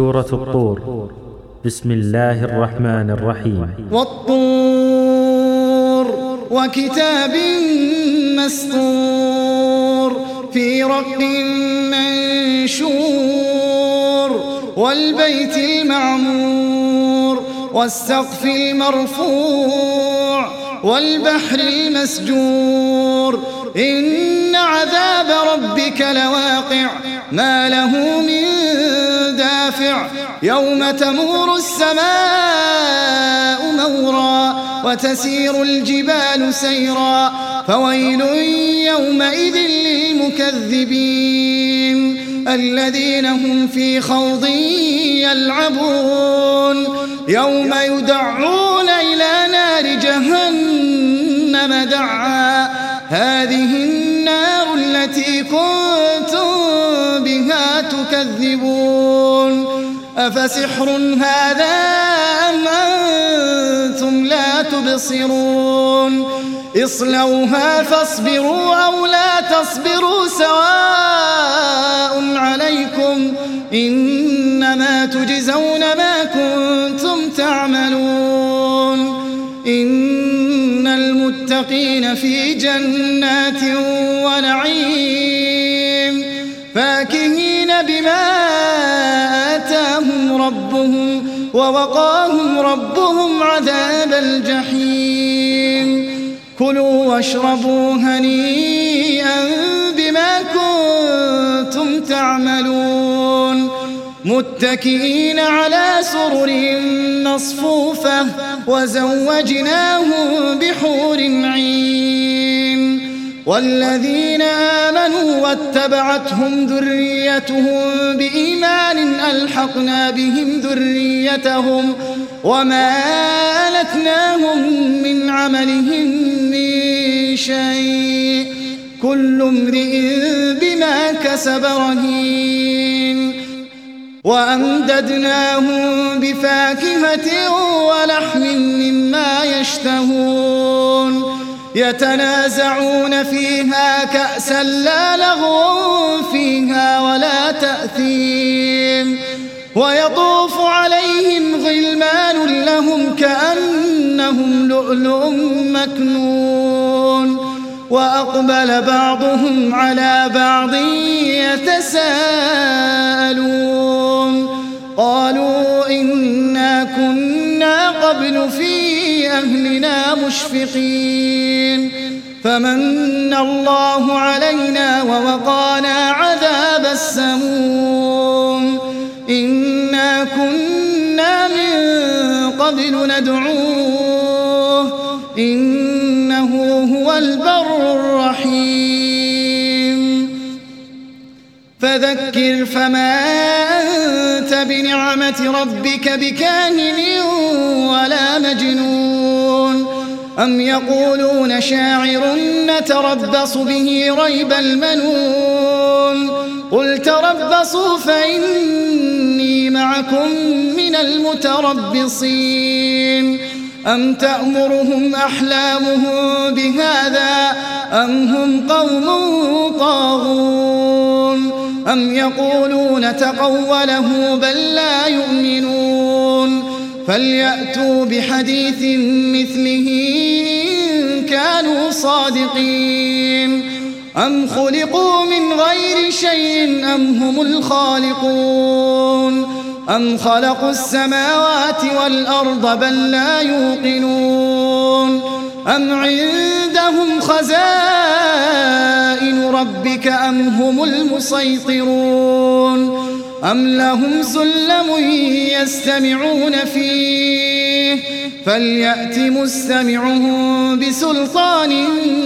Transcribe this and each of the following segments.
سورة الطور. بسم الله الرحمن الرحيم. والطور وكتاب مسطور في رق منشور والبيت المعمور والسقف المرفوع والبحر المسجور إن عذاب ربك لواقع ما له من دافع يوم تمور السماء مورا وتسير الجبال سيرا فويل يومئذ للمكذبين الذين هم في خوض يلعبون يوم يدعون إلى نار جهنم دعا هذه النار التي كنتم بها تكذبون أفسحر هذا أم أنتم لا تبصرون اصلوها فاصبروا أو لا تصبروا سواء عليكم إنما تجزون ما كنتم تعملون إن المتقين في جنات ونعيم فاكهين بما آتاهم ربهم ووقاهم ربهم عذاب الجحيم كلوا واشربوا هنيئا بما كنتم تعملون متكئين على سرر مصفوفة وزوجناهم بحور عين والذين آمنوا واتبعتهم ذريتهم بإيمان ألحقنا بهم ذريتهم وما ألتناهم من عملهم من شيء كل امرئ بما كسب رهين وأمددناهم بفاكهة ولحم مما يشتهون يتنازعون فيها كأسا لا لغو فيها ولا تأثيم ويطوف عليهم غلمان لهم كأنهم لؤلؤ مكنون وأقبل بعضهم على بعض يتساءلون قالوا إنا كنا قبل في أهلنا مشفقين فمن الله علينا ووقانا عذاب السموم إنا كنا من قبل ندعوه إنه هو البر الرحيم فذكر فما أنت بنعمة ربك بكاهن ولا مجنون أم يقولون شاعر نتربص به ريب المنون قل تربصوا فإني معكم من المتربصين أم تأمرهم أحلامهم بهذا أم هم قوم طاغون أم يقولون تقوله بل لا يؤمنون فليأتوا بحديث مثله إن كانوا صادقين أم خلقوا من غير شيء أم هم الخالقون أم خلقوا السماوات والأرض بل لا يوقنون أم عندهم خزائن ربك أم هم المسيطرون أم لهم سلم يستمعون فيه فليأت مستمعهم بسلطان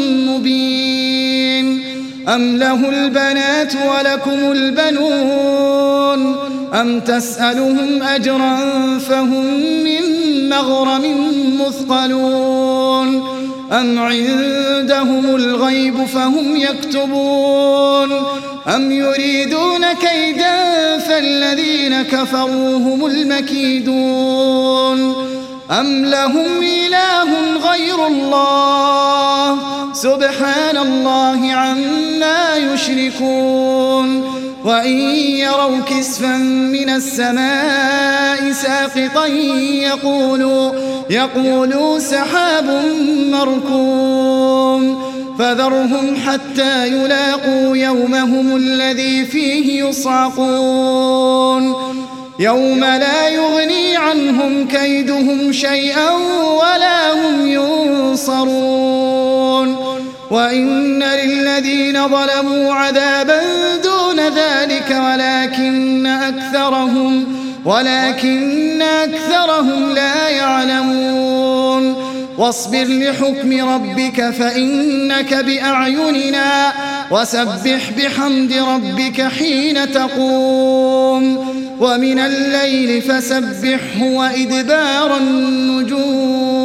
مبين أم له البنات ولكم البنون أم تسألهم أجرا فهم من مغرم مثقلون أم عندهم الغيب فهم يكتبون أم يريدون كيدا فالذين كفروا هم المكيدون أم لهم إله غير الله سبحان الله عما يشركون وإن يروا كسفا من السماء ساقطا يقولوا سحاب مركوم فذرهم حتى يلاقوا يومهم الذي فيه يصعقون يوم لا يغني عنهم كيدهم شيئا ولا هم ينصرون وإن للذين ظلموا عذابا دون ذلك ولكن أكثرهم لا يعلمون واصبر لحكم ربك فإنك بأعيننا وسبح بحمد ربك حين تقوم ومن الليل فسبحه وإدبار النجوم